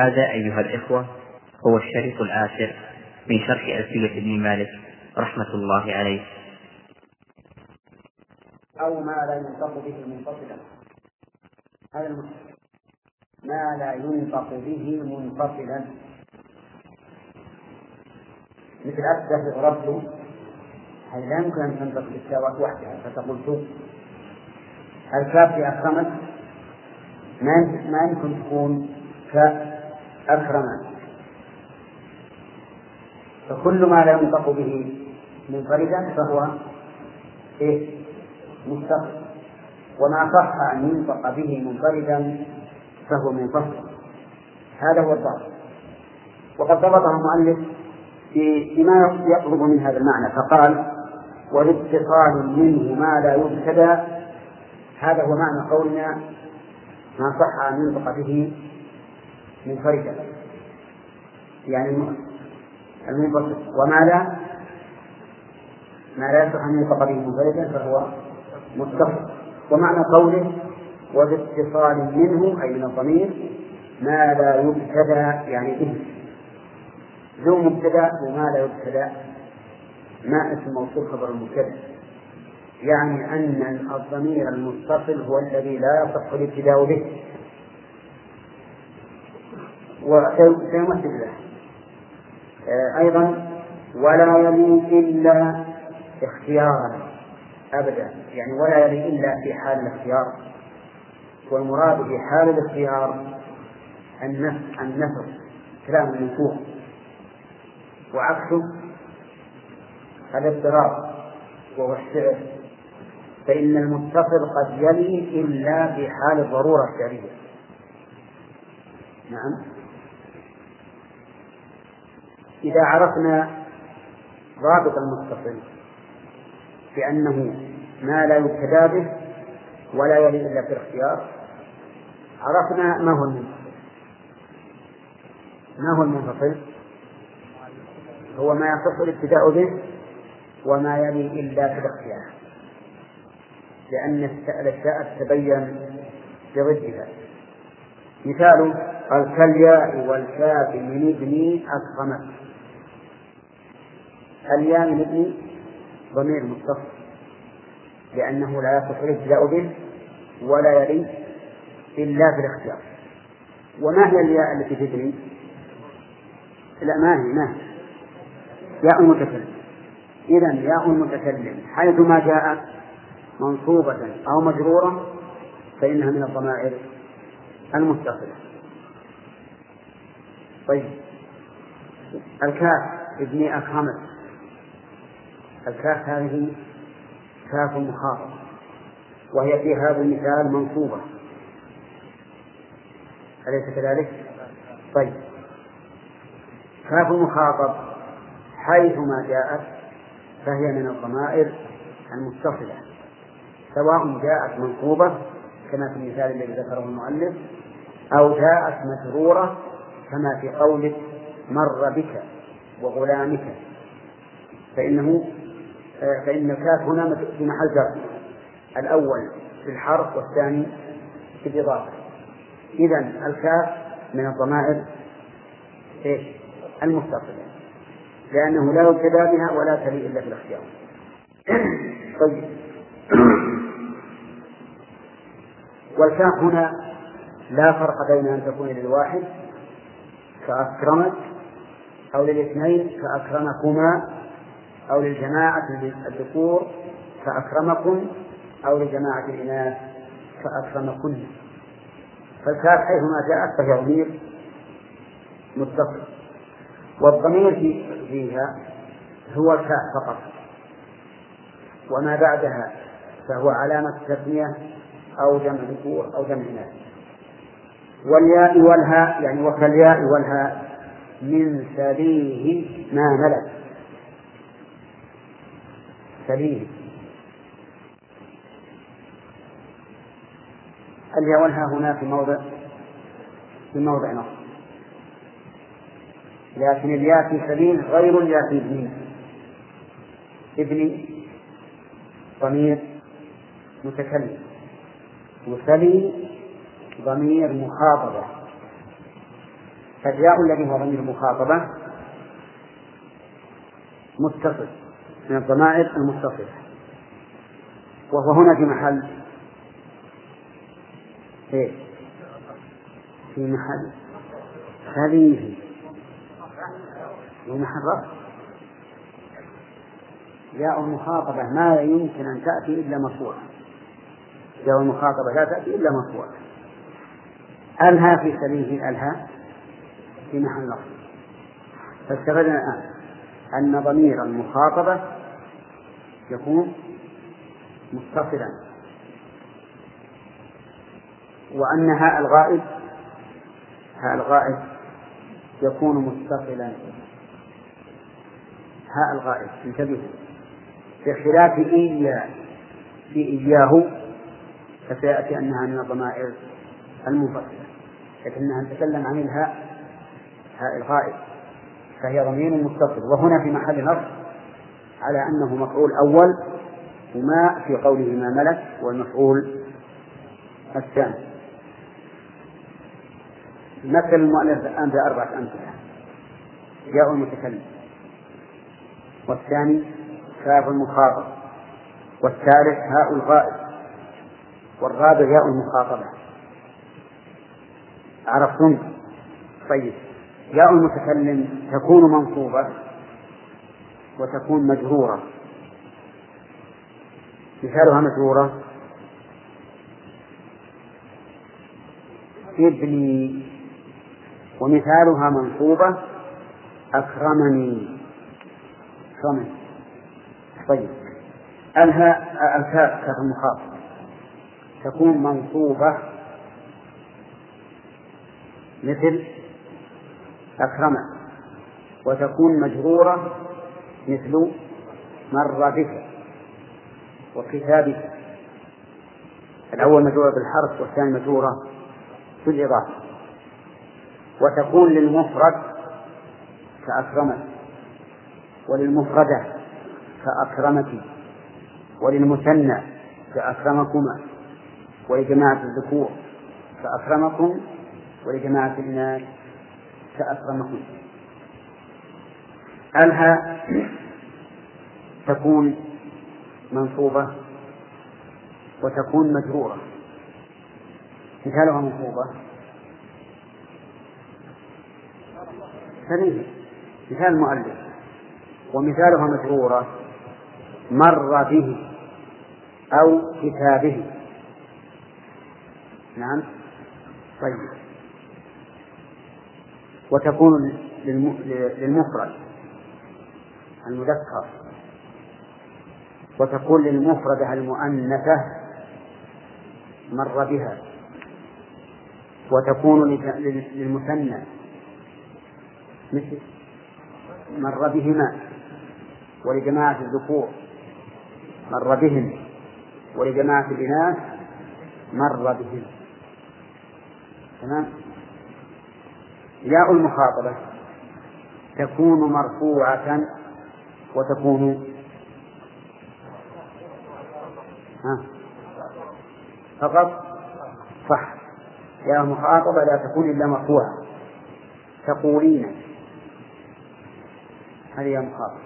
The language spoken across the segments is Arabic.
هذا أيها الإخوة هو الشريط العاشر من شرح ألفية ابن مالك رحمة الله عليه. أو ما لا ينطق به منفصلا، هذا ما لا ينطق به منفصلا، مثل أبدأ رب، هل لا يمكن أن تنطق بالتاء وحدها فتقول تو. الكاف في أكرمت ما يمكن تكون كأكرمت، فكل ما لا ينطق به منفردا فهو مستقل، وما صح أن ينطق به منفردا فهو منفصل. هذا هو الضابط، وقد ضبطه المؤلف بما يطلب من هذا المعنى، فقال والاتصال منه ما لا يبتدى. هذا هو معنى قولنا ما صح أن ينطق به منفردا، يعني المنفصل، وما لا يصح أن ينطق به منفردا فهو متصل. ومعنى قوله والاتصال منه أي من الضمير ما لا يبتدى، يعني به ذو مبتدأ وما لا يبتدأ، ما اسم موصول خبر المبتدأ، يعني أن الضمير المتصل هو الذي لا يصح الابتداء به، وسيمثل له أيضا ولا يلي إلا اختيارا أبدا، يعني ولا يلي إلا في حال الاختيار، والمراد في حال الاختيار النفر كلام المنفوخ، وعكسه الاضطراب وهو الشعر، فإن المتصل قد يلي إلا في حال الضرورة الشعرية. نعم، إذا عرفنا ضابط المتصل بأنه ما لا يبتدى به ولا يلي إلا في الاختيار، عرفنا ما هو المنفصل. ما هو المنفصل؟ هو ما يصح الابتداء به وما يلي إلا في الاختيار، لأن الأشياء تتبين بضدها. مثال قال كالياء والكاف من ابني أكرمت. الياء من ابني ضمير متصل لأنه لا يصح الابتداء به ولا يلي إلا في الاختيار. وما هي الياء التي في ابني؟ لا، ما هي ياء المتكلم. إذن ياء المتكلم حيث ما جاء منصوبة أو مجرورة فإنها من الضمائر المتصلة. طيب، الكاف ابني أكرمت، الكاف هذه كاف مخاطب، وهي في هذا المثال منصوبة، أليس كذلك؟ طيب، كاف مخاطب حيث ما جاءت فهي من الضمائر المتصلة، سواء جاءت منصوبة كما في المثال الذي ذكره المؤلف أو جاءت مجرورة كما في قوله مر بك وغلامك، فإن الكاف هنا في محل جر، الأول في الحرف والثاني في الإضافة. إذن الكاف من الضمائر المتصلة لأنه لا يبتدى بها ولا تلي إلا في الاختيار. طيب، والكاف هنا لا فرق بين أن تكون للواحد كأكرمت أو للاثنين كأكرمكما أو للجماعة الذكور كأكرمكم أو لجماعة الإناث كأكرمكن. فالكاف حيثما جاءت فهي ضمير متصل، والضمير فيها هو الكاف فقط، وما بعدها فهو علامة تثنية أو جمع ذكور أو جمع إناث. والياء والهاء، يعني وكالياء والهاء من سليه ما ملك. سليه، الياء والهاء هنا في موضع نص، لكن الياء في سليل غير الياء في ابني. ابني ضمير متكلم، وسلي ضمير مخاطبة، فالياء الذي هو ضمير المخاطبة متصل من الضمائر المتصلة، وهو هنا في محل إيه؟ في محل خليه في محل رفع. ياء المخاطبة ما يمكن أن تأتي إلا مرفوعة، ياء المخاطبة لا تأتي إلا مرفوعة. ألها في سبيل ألها في محل رفع. فاستفدنا الآن أن ضمير المخاطبة يكون متصلا، وأن هاء الغائب يكون متصلا. هاء الغائب انتبهوا، بخلاف في إياه فسيأتي أنها من الضمائر المنفصلة، لكنها نتكلم عن هاء الغائب فهي ضمير متصل، وهنا في محل نصب على أنه مفعول أول، وما في قوله ما ملك والمفعول الثاني. مثل المؤلف الآن بأربعة أمثلة: ياء المتكلم، والثاني كاف المخاطب، والثالث هاء الغائب، والرابع ياء المخاطبة. عرفتم؟ طيب، ياء المتكلم تكون منصوبة وتكون مجرورة. مثالها مجرورة: ابني، ومثالها منصوبة: أكرمني. طيب، الكاف كاف المخاطب تكون منصوبة مثل أكرم، وتكون مجرورة مثل مر بك وكتابك. الأول مجرورة بالحرف والثاني مجرورة بالإضافة. وتكون للمفرد كأكرمت، وللمفردة كأكرمتي، وللمثنى كأكرمكما، ولجماعة الذكور كأكرمكم، ولجماعة الإناث كأكرمكم. ألها تكون منصوبة وتكون مجرورة. مثالها منصوبة سليم، مثال المؤلف، ومثالها مجرورة: مر به أو كتابه. نعم. طيب، وتكون للمفرد المذكر، وتكون للمفردة المؤنثة مر بها، وتكون للمثنى مثل مر بهما، ولجماعة الذكور مر بهم، ولجماعة الإناث مر بهم. تمام. ياء المخاطبة تكون مرفوعة وتكون فقط صح. ياء المخاطبة لا تكون إلا مرفوعة. تقولين، هذه ياء مخاطبة.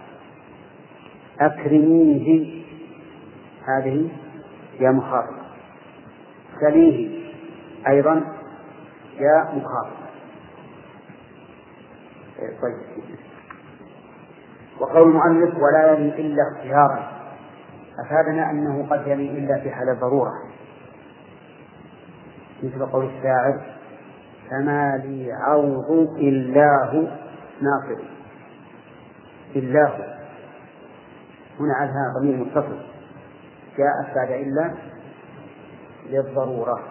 أكرميه، هذه ياء مخاطبة. سليه أيضا ياء مخاطبة. طيب، وقول المؤلف ولا يلي إلا اختيارا أفادنا أنه قد يلي إلا في حال الضرورة، مثل قول الشاعر: فما لي عوض إلاه ناصر. إلاه هنا علها ضمير متصل جاءت بعد إلا للضرورة.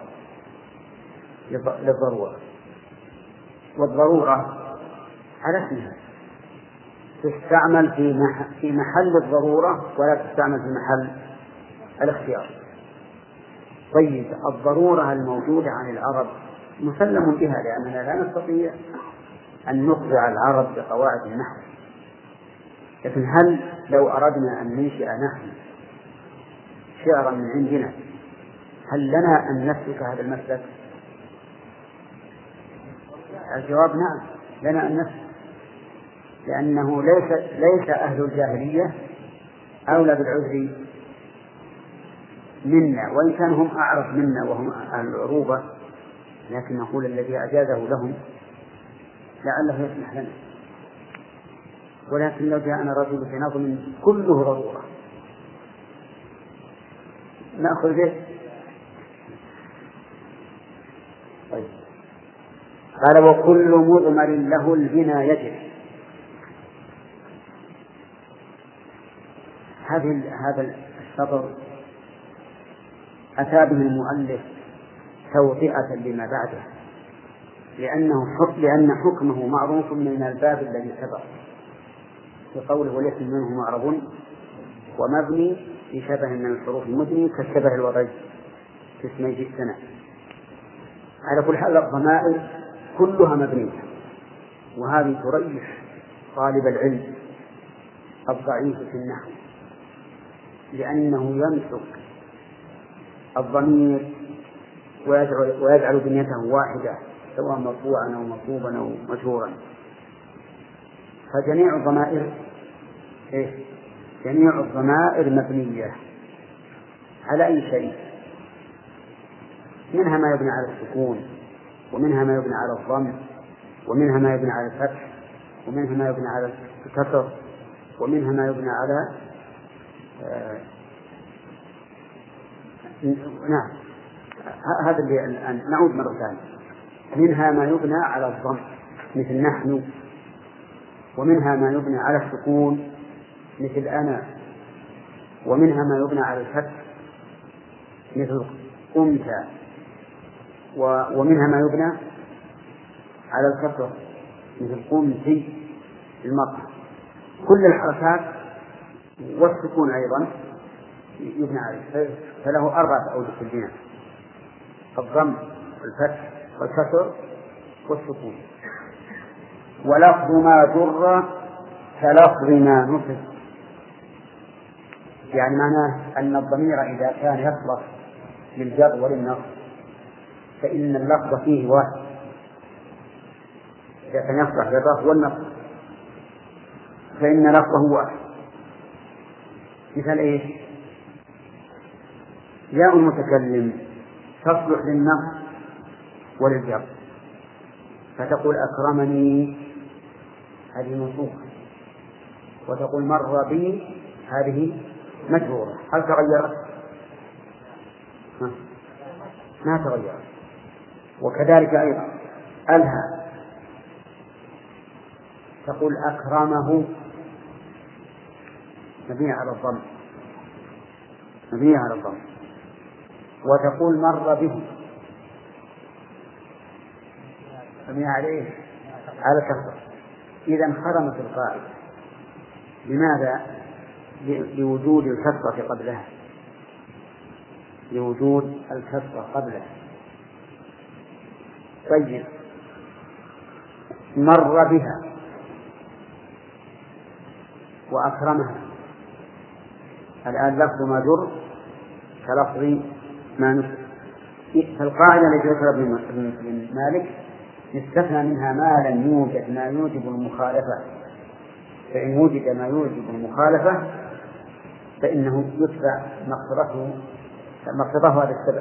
والضرورة على اسمها تستعمل في محل الضرورة ولا تستعمل في محل الاختيار. طيب، الضرورة الموجودة عن العرب مسلم بها، لأننا لا نستطيع أن نخضع العرب بقواعد النحو. لكن هل لو أردنا أن ننشئ نحن شعرا من عندنا هل لنا أن نسلك هذا المسلك؟ الجواب نعم. لنا أن نسأل، لأنه ليس أهل الجاهلية أولى بالعذر منا، وإن كان هم أعرف منا وهم أهل العروبة، لكن نقول الذي أجازه لهم لعله يسمح لنا. ولكن لو جاءنا رجل في نظم كله ضرورة نأخذ به. طيب. قال وكل مضمر له البنا يجب. هذا السطر أتى به المؤلف توطئة لما بعده، لأن حكمه معروف من الباب الذي سبق في قوله وليكن منه معرب ومبني في شبه من الحروف المدني كالشبه الوضعي في اسمي جئتنا. على كل حال الضمائر كلها مبنية، وهذه تريح طالب العلم الضعيف في النحو، لأنه يمسك الضمير ويجعل بنيته واحدة سواء مرفوعا أو منصوبا أو مجرورا. فجميع الضمائر جميع الضمائر مبنية على أي شيء، منها ما يبنى على السكون، ومنها ما يبنى على الضم، ومنها ما يبنى على الفتح، ومنها ما يبنى على الكسر، ومنها ما يبنى على نعم هذا اللي الآن نعود مرة ثانية. منها ما يبنى على الضم مثل نحن، ومنها ما يبنى على السكون مثل أنا، ومنها ما يبنى على الفتح مثل قمت، ومنها ما يبنى على الكسر مثل قمت المطر. كل الحركات والسكون أيضا يبنى عليه، فله 4 أوجه في البناء: الضم والفتح والكسر والسكون. ولفظ ما جر كلفظ ما نصب، يعني معناه أن الضمير إذا كان يصلح للجر وللنصب فإن اللفظ فيه واحد، إذا كان يصلح للرفع والنصب فإن لفظه واحد. مثل إيش؟ ياء المتكلم تصلح للنصب وللجر، فتقول أكرمني هذه منصوبة، وتقول مر بي هذه مجرورة. هل تغيرت؟ ما تغيرت. وكذلك أيضا ألهى تقول أكرمه مبني على الضم، مبني على الضم، وتقول مر به مبني عليه على الكسر. إذا انخرمت القاعدة. لماذا؟ لوجود الكسرة قبلها، لوجود الكسرة قبلها. طيب مر بها وأكرمها، الآن لفظ ما جر كلفظ ما نصب. فالقاعدة التي ذكرها ابن مالك يستثنى منها ما لم يوجد ما يوجب المخالفة، فإن وجد ما يوجب المخالفة فإنه يتبع مقتضاه هذا السبب.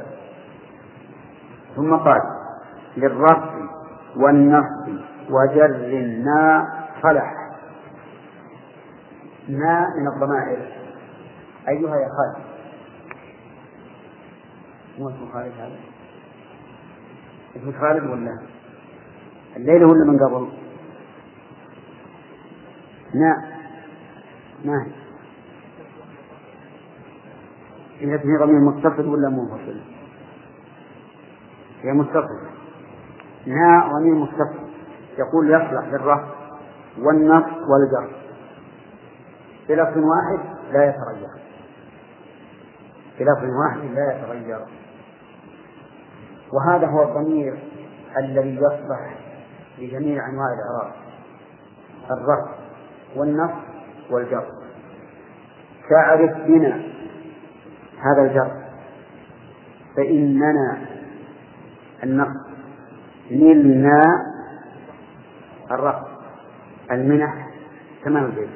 ثم قال للرفع والنصب وجر ما صلح. ما من الضمائر أيها يا خالد؟ مو اسم خالد هذا؟ اسم خالد ولا الليلة ولا من قبل؟ ما إذا في ضمير متصل ولا منفصل؟ هي متصل. ضمير متصل يقول يصلح للرفع والنصب والجر بلفظ واحد لا يتغير، بلفظ واحد لا يتغير. وهذا هو الضمير الذي يصلح لجميع أنواع الإعراب: الرفع والنصب والجر. تعرف بنا هذا الجر، فإننا النصب، نلنا الرفع المنح تمام البيت.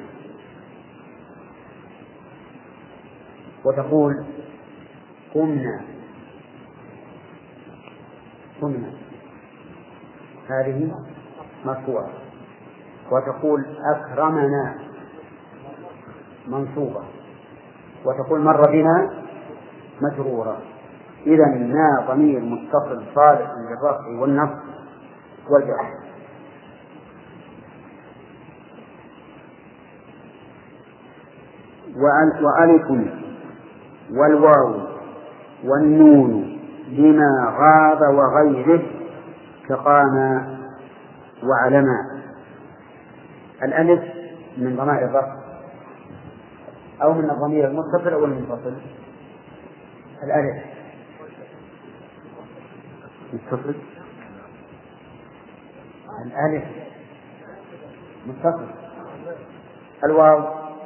وتقول قمنا، هذه مرفوعة. وتقول أكرمنا منصوبة. وتقول مر بنا مجرورة. إذا ما ضمير متصل صالح للرفع والنصب والجر. وألف والواو والنون لما غاب وغيره كقام وعلما. الألف من ضمائر الرفع أو من الضمير المتصل أو المنفصل؟ الألف متصل، الألف متصل. الواو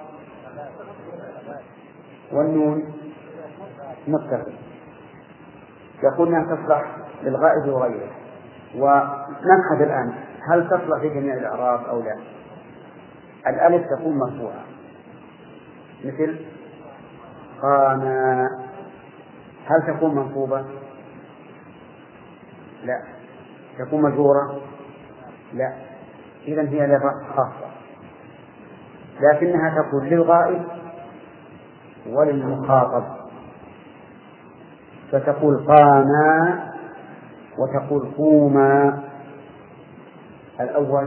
والنون متصل. يقول أنها تصلح للغائب وغيره. ونبحث الآن هل تصلح في جميع الأعراب أو لا. الألف تكون مرفوعة مثل قام. هل تكون منصوبة؟ لا. تكون مجرورة؟ لا. إذن هي للرفع خاصة، لكنها تكون للغائب وللمخاطب. فتقول قاما وتقول قوما. الأول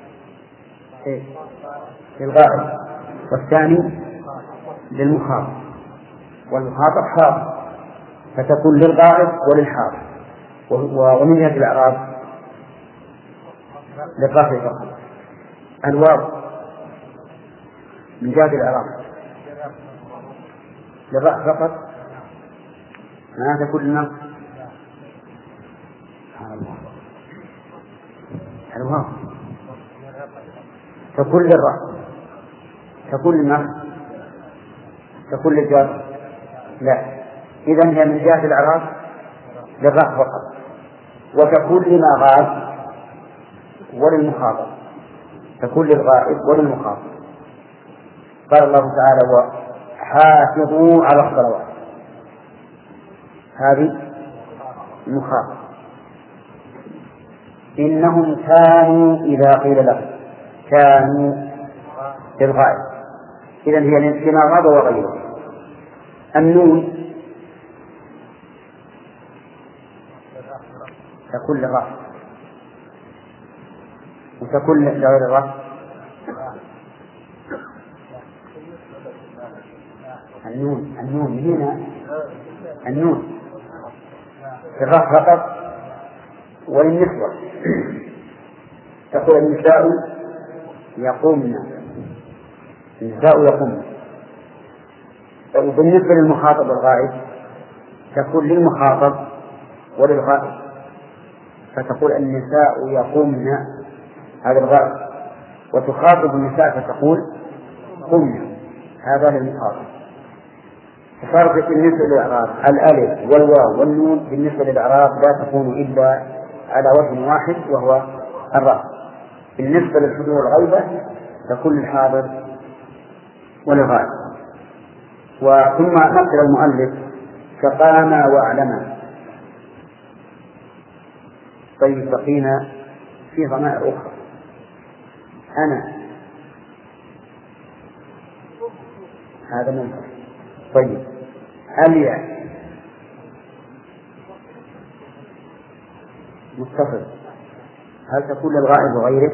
للغائب والثاني للمخاطب، والمخاطب حاضر فتكون للغائب وللحاضر. ومن جهة الإعراب للرفع فقط. الواو من جهة الإعراب للرفع فقط، ما تكون للنصب. الواو تكون للرفع، تكون للنصب، تكون للجر؟ لا. إذن هي من جهة الإعراب للرفع فقط. وتكون لما غاب وللمخاطب، تكون للغائب وللمخاطب. قال الله تعالى وحافظوا على الصلوات، هذه المخاطب. إنهم كانوا إذا قيل لهم، كانوا للغائب. إذن هي لما غاب وغيره. النون تكون للرفع وتكون لغير الرفع. النون هنا النون في الرفع فقط وللنسوة. تقول النساء يقومن، النساء يقومن. وبالنسبة للمخاطب الغائب تكون للمخاطب وللغائب. فتقول النساء يقومن، هذا الغائب. وتخاطب النساء فتقول قمن، هذا للمخاطب. فصارت بالنسبة للإعراب الألف والواو والنون بالنسبة للإعراب لا تكون إلا على وجه واحد وهو الرفع. بالنسبة للحضور والغيبة تكون للحاضر وللغائب. وثم مثل المؤلف كقام وأعلم. طيب بقينا في ضمائر أخرى. أنا، هذا منفصل. طيب الياء متصل، هل تكون للغائب وغيره؟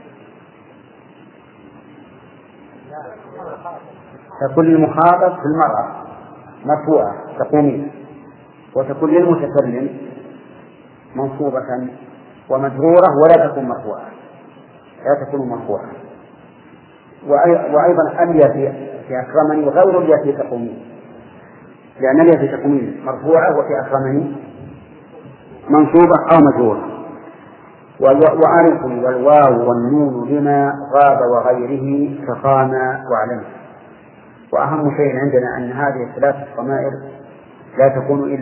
تكون للمخاطب في المرأة مرفوعة تقومين، وتكون للمتكلم منصوبة ومجرورة ولا تكون مرفوعة، لا تكون مرفوعة. وأيضا الياء في أكرمني وغير الياء في تقومين، لأن الياء في تقومين مرفوعة وفي أكرمني منصوبة أو مجرورة. وألف والواو والنون لما غاب وغيره كقام وعلم. وأهم شيء عندنا أن هذه الثلاث ضمائر لا تكون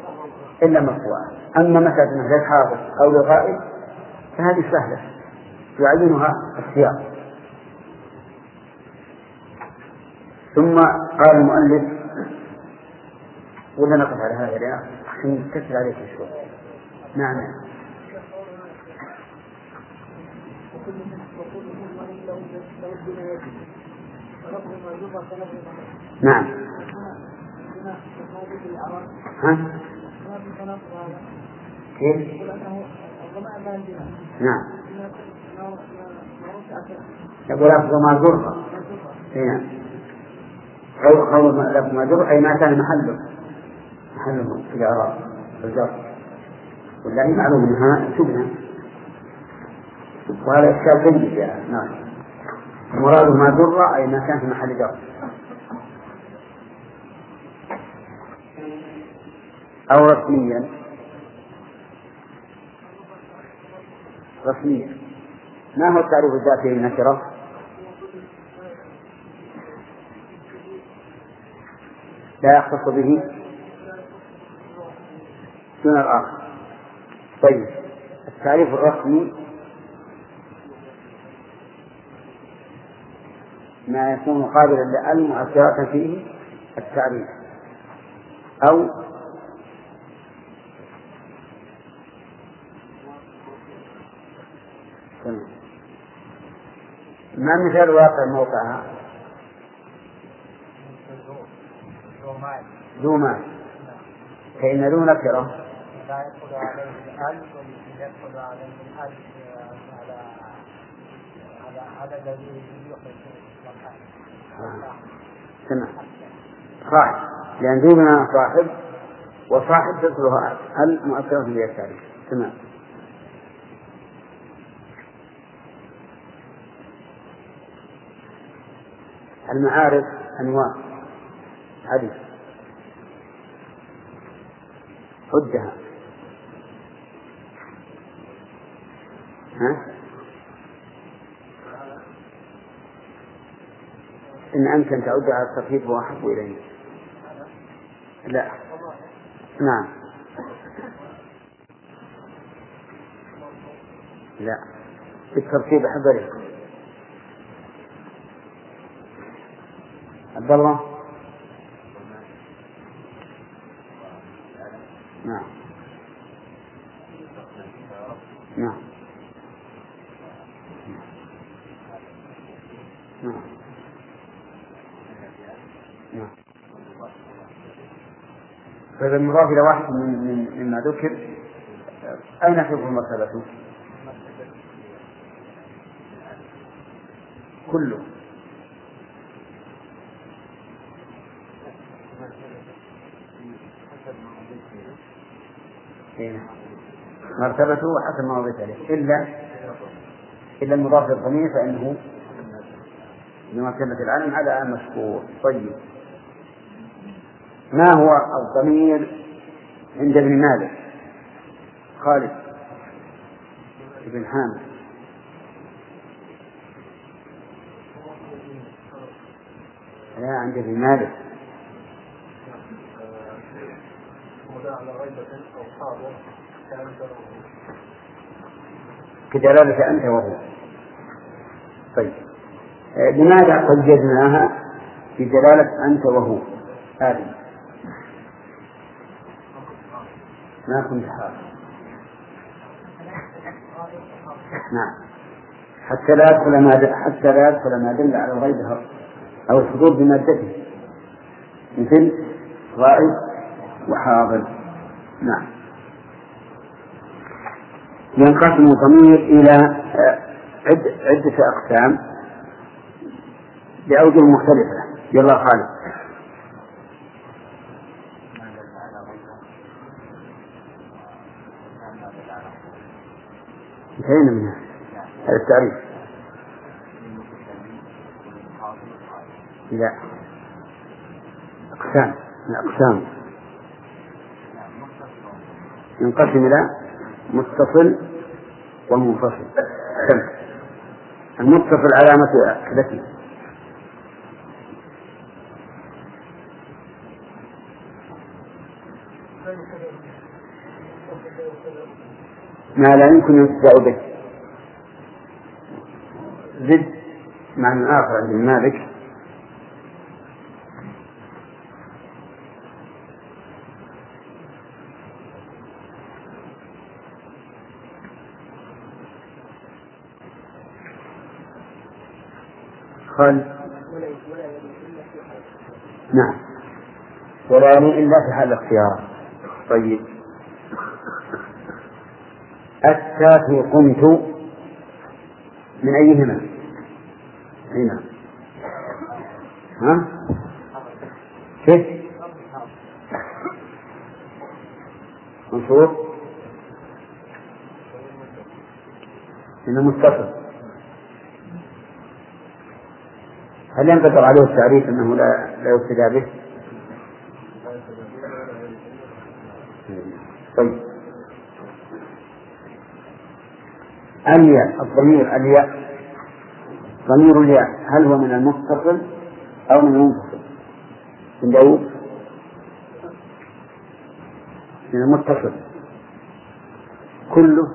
إلا مرفوعة. أما مسألة للحاضر أو للغائب فهذه سهلة، يعينها السياق. ثم قال المؤلف، ولا نقف على هذا يا أخي نكسر عليك شوي. نعم. نعم. ها؟ كيف؟ نعم. يقول أفضل ما ضر. نعم. قول ما ضر أي ما كان محله في الإعراب بالضبط، والله معلوم منها شبهة، وهذا إشكال جيد يا نعم. المراد ما ضر أي ما كان في محل جر. أو رسميا ما هو التعريف الذاتي للنكرة؟ لا يختص به دون الآخر. طيب التعريف الرسمي ما يكون قابلا للمؤثرات فيه التعريف، أو ما مثال واقع موقعها؟ ذو مال، فإن ذو نكرة لا يدخل عليه الألف، يدخل عليه الألف على الذي يخرج تمام. صاحب، لأن ذو صاحب، وصاحب تدخلها المؤثرة في التعريف. تمام. المعارف أنواع عدد، عدها. إن أمكن تعد على الترتيب هو أحب إليه. لا. نعم. لا، بالترتيب أحب إليه. عبد الله. نعم. نعم. نعم. نعم. فإذا المضاف إلى واحد مما ذكر أين تكون مرتبته؟ كله. مرتبته وحسب ما وضعت عليه، إلا المضاف للضمير فإنه بمرتبة العلم على المشكور. طيب، ما هو الضمير عند ابن مالك؟ خالد بن حامد. لا، عند ابن مالك كدلالة أنت وهو. طيب، لماذا قيدناها بدلالة أنت وهو؟ هذه ما كنت حاضر. نعم، حتى لا يدخل ما دل على غيرها أو الحضور بمادته، مثل غائب وحاضر. نعم. ينقسم الضمير إلى عدة أقسام بأوجه مختلفة. يلا خالد. انتهينا من هذا التعريف. لا، أقسام ينقسم إلى متصل ومنفصل. المتصل علامة أكدته ما لا يمكن يتبع به، زد معنى آخر عند مالك نعم ولا يلين إلا في حال الاختيار. طيب التاتي قمت من أيهما؟ هنا ها؟ كيف؟ منصوب إنه متصل. هل ينقطع عليه التعريف أنه لا يبتدى به؟ طيب الياء الضمير الياء ضمير الياء هل هو من المتصل أو من المنفصل؟ من داود من المتصل كله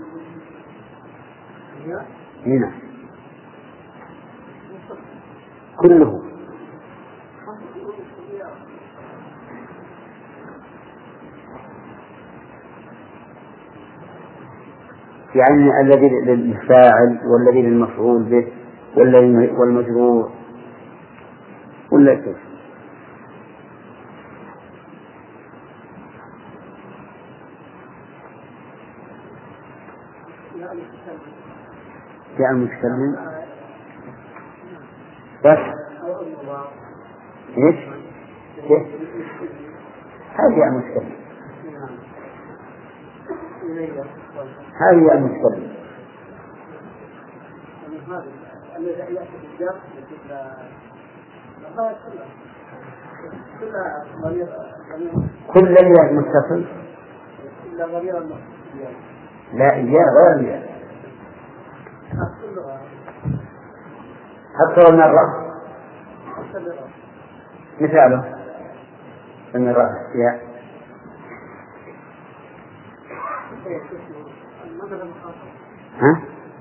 هنا كله يعني الذي للفاعل والذي للمفعول به والمجرور ولا كيف؟ جاء المتكلم بس ايش؟ هذه المتكلم هذه المتكلم كل الياء متصل لا إياه غير إياه حتى من الرأس مثاله من الرأس يا ها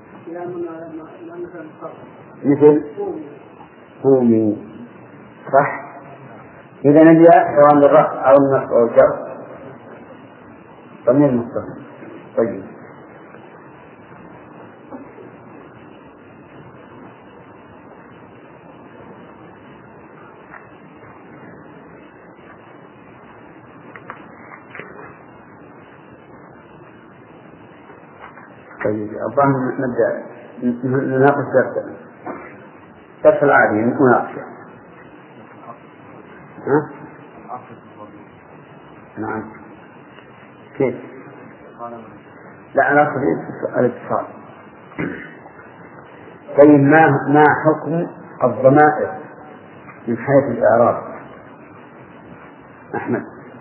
مثل قوموا صح. إذا الياء سواء للرأس أو النصب أو الجر ضمير متصل. طيب الظاهر نبدأ نناقش درس العادي مناقشة. ها؟ نعم كيف؟ لا أنا أقصد الاتصال. طيب ما حكم الضمائر من حيث الإعراب أحمد؟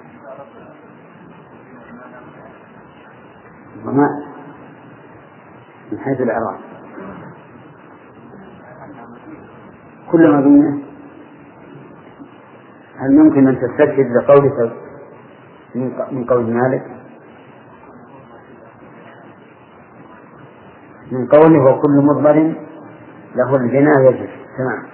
الضمائر من حيث الإعراب كل ما ضمنه هل يمكن أن تستشهد لقولك من قول مالك من قوله وكل مضمر له البناء يجب تمام.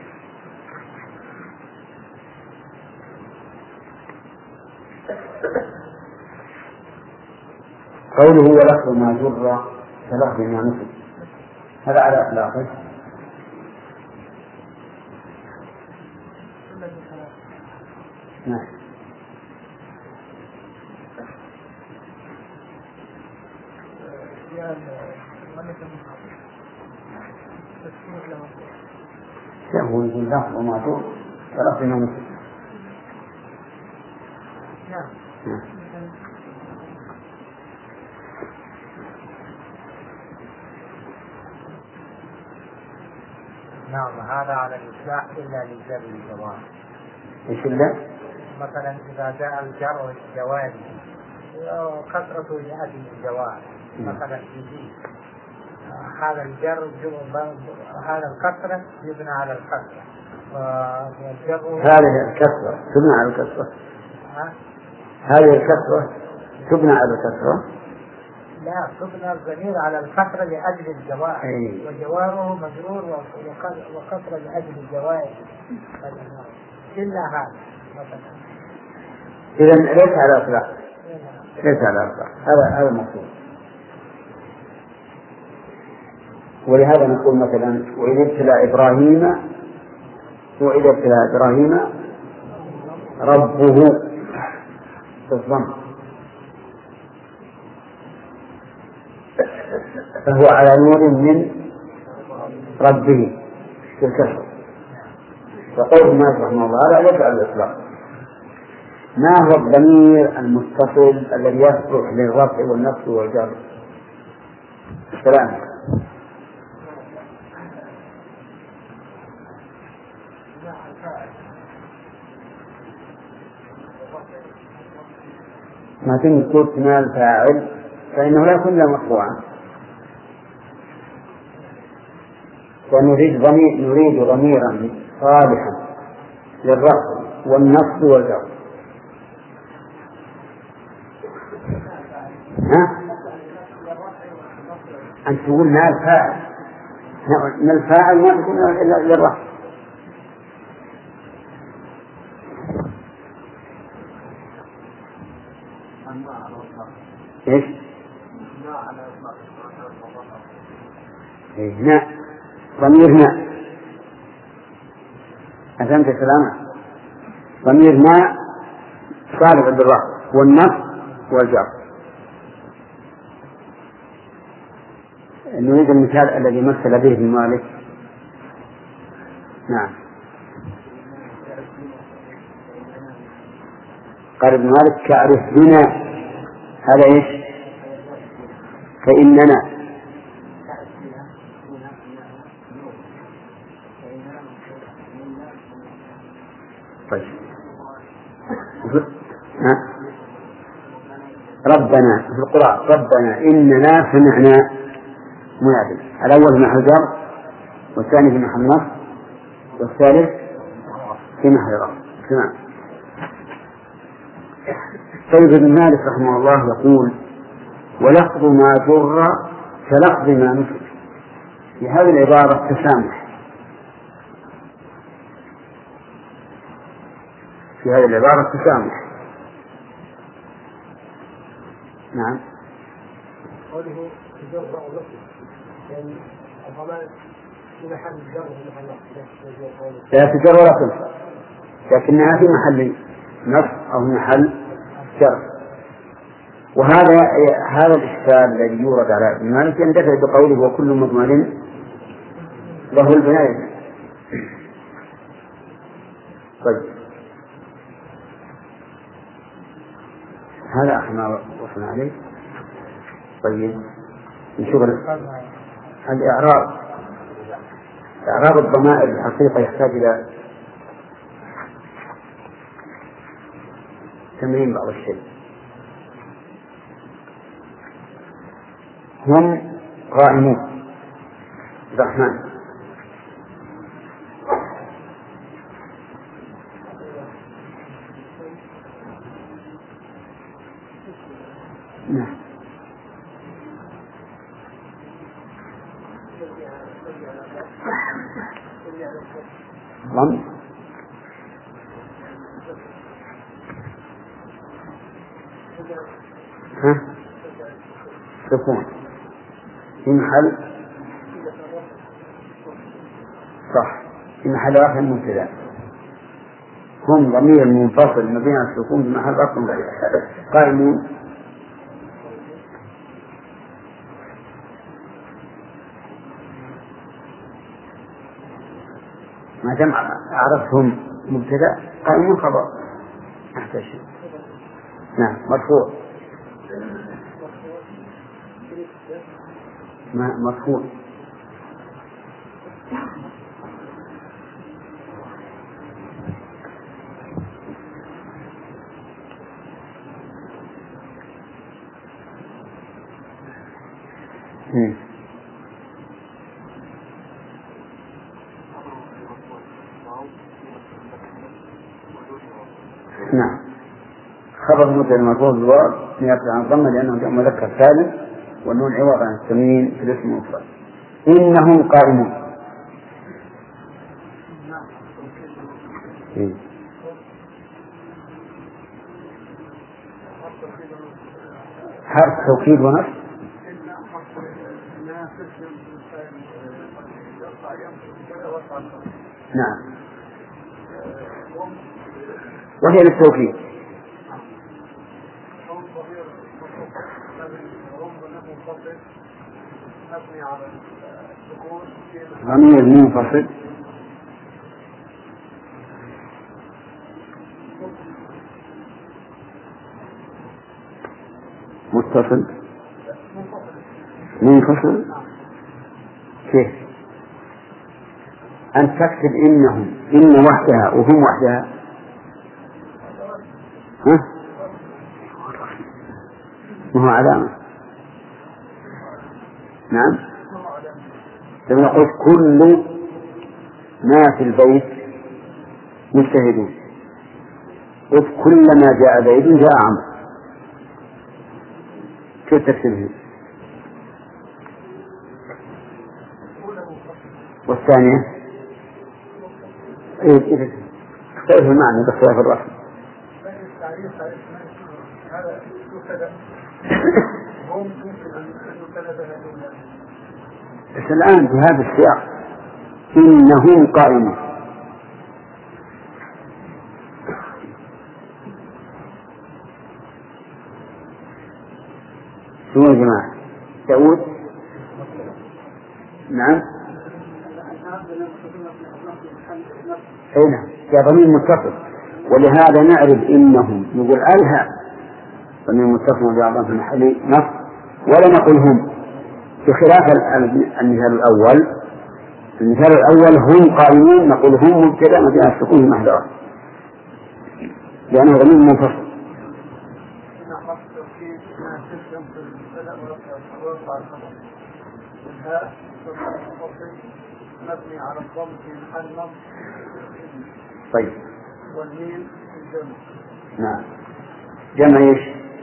قوله ولفظ ما جر كلفظ ما مثل هذا على إطلاقه نعم. هو يقول لفظ ما جر كلفظ ما مثل نعم. هذا على الإصلاح إلا للجر الجواب. إيش إلا؟ مثلا إذا جاء الجر الجواب كثرة لأجل الجواب مثلا في دي هذا الجر هذا الكثرة يبنى على الكثرة هذه الكثرة تبنى على الكثرة هذه الكثرة تبنى على الكثرة لا، تبنى الضمير على الكثرة لأجل الجوار، وجواره مجرور وكثرة لأجل الجوار إلا هذا مثلا. إذا ليس على إطلاق، ليس على إطلاق، هذا المقصود. ولهذا نقول مثلا وإذا ابتلى إبراهيم ربه بالضم فهو على نور من ربه بالكسر. فقول ما رحمه الله لا ليس على الإطلاق. ما هو الضمير المتصل الذي يصلح للرفع والنصب والجر؟ السلام. ما تنقص مال فاعل فإنه لا يكون له مرفوعا، ونريد ضميرا صالحا للرفع والنصب والجر. أن تقول مال فاعل، من الفاعل ما تكون إلا للرفع. إيش؟ ناء، ضمير ناء. أفهمت كلامه؟ ضمير ناء صالح للرفع والنصب والجر. نريد المثال الذي مثل به ابن مالك. نعم، قال ابن مالك كأعرف بنا، هذا إيش؟ فإننا. طيب ربنا في القرآن ربنا إننا سمعنا منادي، الأول محل جر والثاني في محل نصب والثالث في محل رفع. تمام. طيب ابن مالك رحمه الله يقول ولفظ ما جر كلفظ ما نسك. في هذه العبارة تسامح، في هذه العبارة تسامح. نعم. قوله جر ولفظ يعني الضمان في محل الجر وفي محل النصب، لا تجر ولا تنصب، لكنها في محل نصب أو محل جر. وهذا الإشكال الذي يورد على ابن مالك يندفع بقوله وكل مضمن له البناية. طيب هذا أحنا وصلنا عليه. طيب نشوف إعراب الضمائر الحقيقة يحتاج إلى تمرين بعض الشيء. هم قائمون الرحمن. نعم. ضم سكون في محل صح، في محل رفع مبتدأ. هم ضمير منفصل ما بين السكون في محل رفع مبتدأ. قائمون ما دام عرفتهم مبتدأ قائمون خبر أحسن شيء. نعم. مرفوع مرفوع نعم. خبر مبتدأ مرفوع بالواو نيابة عن الضمة لأنه جاء مذكر سالم والنون عوض عن التنوين في الاسم المفرد. إنهم قائمون. حرف توكيد ونصب. نعم، وهي للتوكيد. ضمير منفصل متصل منفصل. كيف أن تكتب إنهم إن وحدها وهم وحدها؟ ما هو علامة. نعم، لما قلت كل ما في البيت مجتهدون، قلت كلما جاء زيد جاء عمرو، كيف تكتبه؟ والثانية اختلف المعنى باختلاف الرسم. بس الآن في هذا السياق إنهم قائمون. شو يا جماعة؟ داود؟ نعم، هنا يا ضمير متصل، ولهذا نعرف إنهم نقول ألها ضمير متصل بأعضاء في المحل نص، ولا نقول هم، بخلاف المثال الأول. المثال الأول هم قائمون نقول هم مبتدأ وجاء السكون محذوف لأنه ضمير منفصل. مبني على الضم في محل نصب. طيب، والميم الجمع. نعم، جمع ايش؟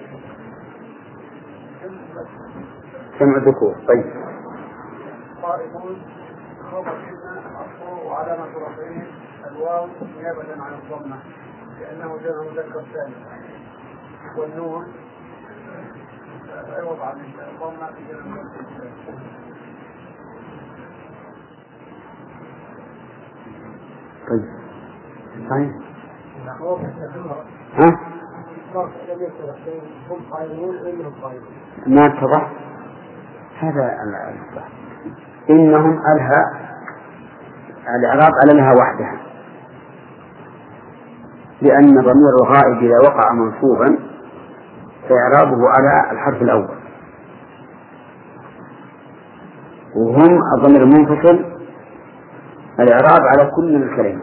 جمع ذكور. طيب، قائمون خبر مرفوع وعلامة رفعه الواو نيابة عن الضمة لأنه جمع مذكر سالم، والنون عوض عن الضمة في جمع مذكر سالم. طيب، صحيح. ما اتضح هذا الصح. إنهم ألها الإعراب على لها وحدها، لأن ضمير الغائب إذا وقع منصوبا فإعرابه على الحرف الأول، وهم الضمير المنفصل الإعراب على كل الكلمة.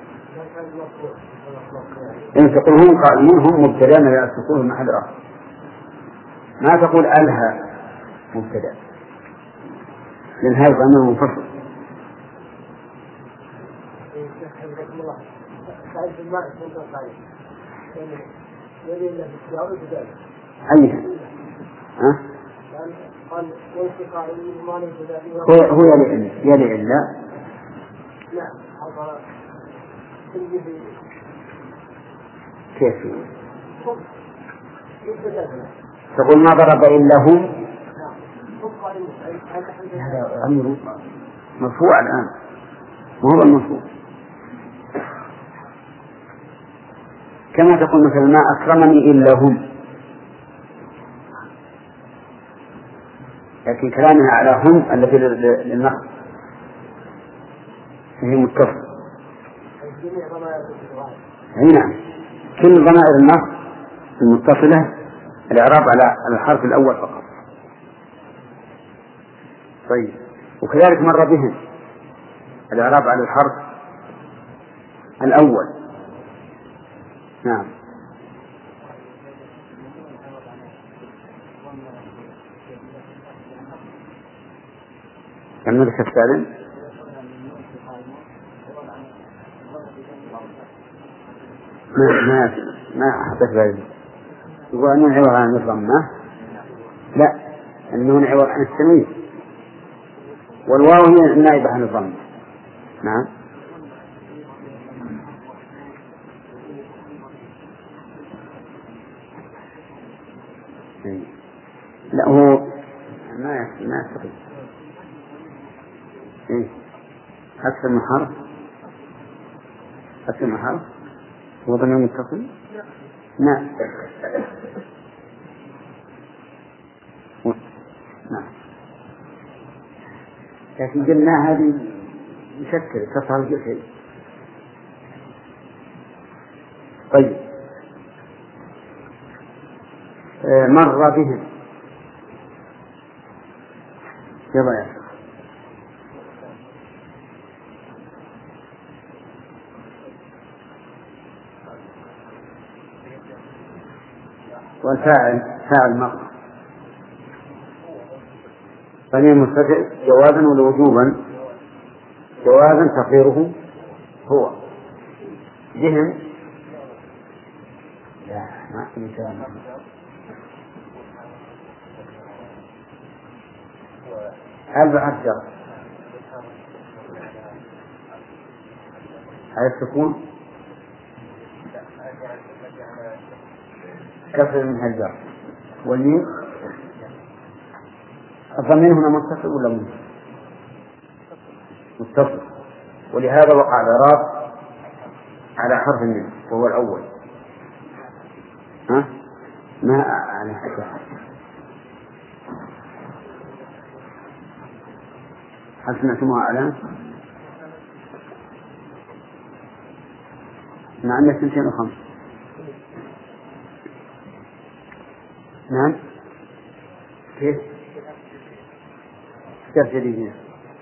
إن تقول هم قائمون هم مبتدأ لا السكون محل رفع، ما تقول ألها مبتدأ لأن هذا ضمير منفصل. أيها هو يلي إلا كيف تقول ما ضرب إلا هم؟ هذا أمر مرفوع الآن وهو المرفوع. كما تقول مثلا ما أكرمني إلا هم، لكن كلامها على هم التي للنقص فهي متصل. نعم، كل ضمائر النص المتصلة الإعراب على الحرف الأول فقط. طيب، وكذلك مر بهم الإعراب على الحرف الأول. نعم، المدرسة السالم ما حدث ذلك. يقول أنه عبارة عن الضمة. لا، النون عوض عن التنوين، والواو هي النائبة عن الضم. نعم. لا هو ما يستطيع. أكثر من حرف، أكثر من حرف هو ضمير متصل. نعم. نعم. لكن قلنا هذه مشكلة تصل الجسد. طيب مر بهم يلا يا والفاعل فاعل مر ضمير مستتر جوازا ولا وجوبا؟ جوازا تقديره هو بهم. لا ما في كلام. هل بعجر هل تكون كسر من هالجر والميم الضمير هنا متصل ولا متصل، ولهذا وقع الإعراب على حرف الميم وهو الأول. ما يعني حتى هل سمعتموها أعلام؟ مع أن 205. نعم. كيف جديد؟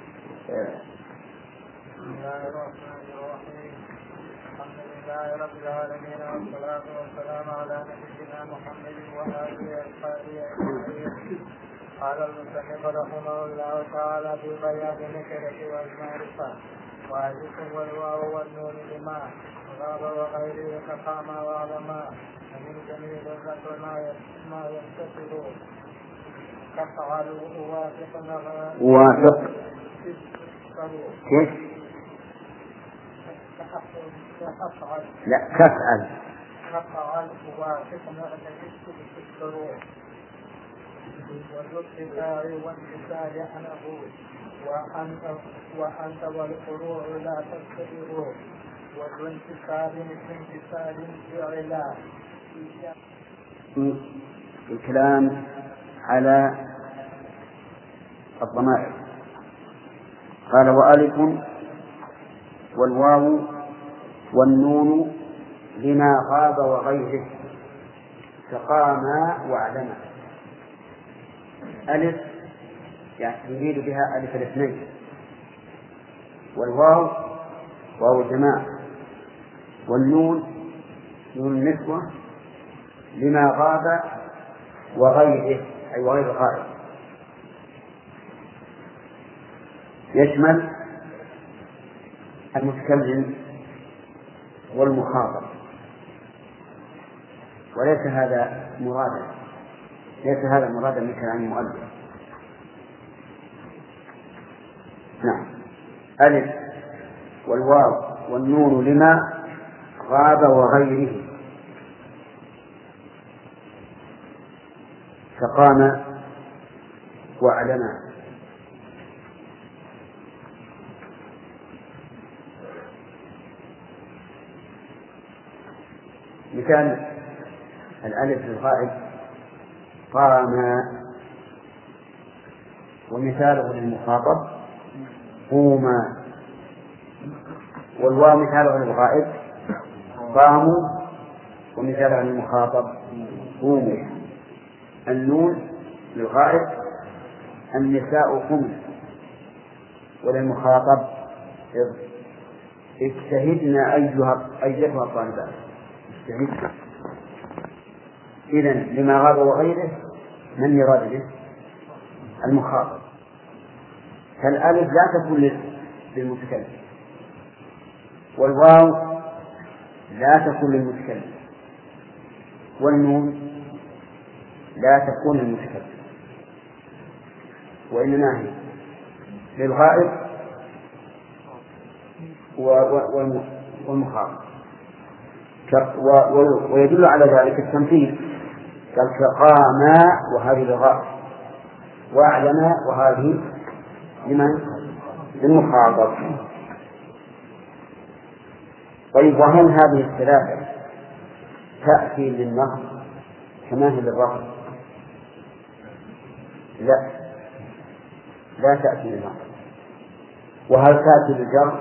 بسم الله الرحمن الرحيم. الحمد لله رب العالمين، والصلاة والسلام على نبينا محمد وآله وصحبه أجمعين. قال المصنف رحمه الله تعالى في بيان النكرة والمعرفة: وألف والواو والنون لما غاب وغيره كقام وعلما، ومن جميع الذكر ما يتصل كفعل وافق كيف؟ لا كفعل وافق نغتكس بالشروع والابتداء والانتسال عنه وأنت والفروع لا تستطيع والانتسال مثل انتسال فعلا. الكلام على الضمائر. قال وألف والواو والنون لما غاب وغيره كقاما وعلما. ألف يعني يريد بها ألف الاثنين، والواو واو الجماعة، والنون نون النسوة لما غاب وغيره أي وغير الغائب، يشمل المتكلم والمخاطب، وليس هذا مرادا، ليس هذا مرادا من كلام المؤلف. نعم. ألف والواو والنون لما غاب وغيره كقام وعلما. مثال الألف للغائب قام، ومثاله للمخاطب قوما، والواو مثاله للغائب قاموا، ومثاله للمخاطب قوموا. النون للغائب النساء قمن، وللمخاطب اجتهدنا أيتها الطالبات. اجتهدنا. إذن لما غاب وغيره من يراد به؟ المخاطب. فالألف لا تكون للمتكلم، والواو لا تكون للمتكلم، والنون لا تكون للمتكلم. وإنما هي للغائب والمخاطب. ويدل على ذلك التمثيل، قال كقاما وهذه للغائب، وأعلم وهذه لمن؟ للمخاطب. طيب، وهل هذه الثلاثة تأتي للنصب كما هي للرفع؟ لا تأتي للنصب. وهل تأتي للجر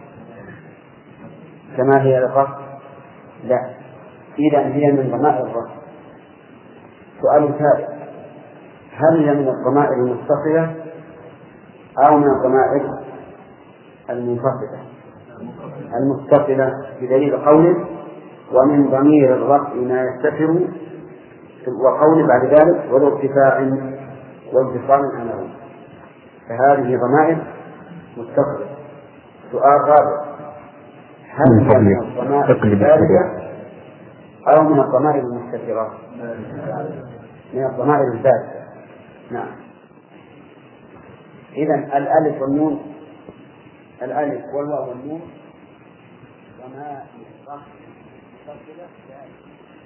كما هي للرفع؟ لا. إذا هي من ضمائر الرفع. سؤال ثالث: هل هي من الضمائر المتصلة أو من الضمائر المنفصلة؟ المتصلة، بدليل قوله ومن ضمير الرفع ما يستتر، وقوله بعد ذلك وذو ارتفاع وانفصال عنه، فهذه ضمائر متصلة. سؤال رابع: هل هي من الضمائر البارزة أو من الضمائر المستترة؟ من الضمائر البارزة. نعم. إذن الألف والنون، الألف والواو والنون ضمائر الرفع متصلة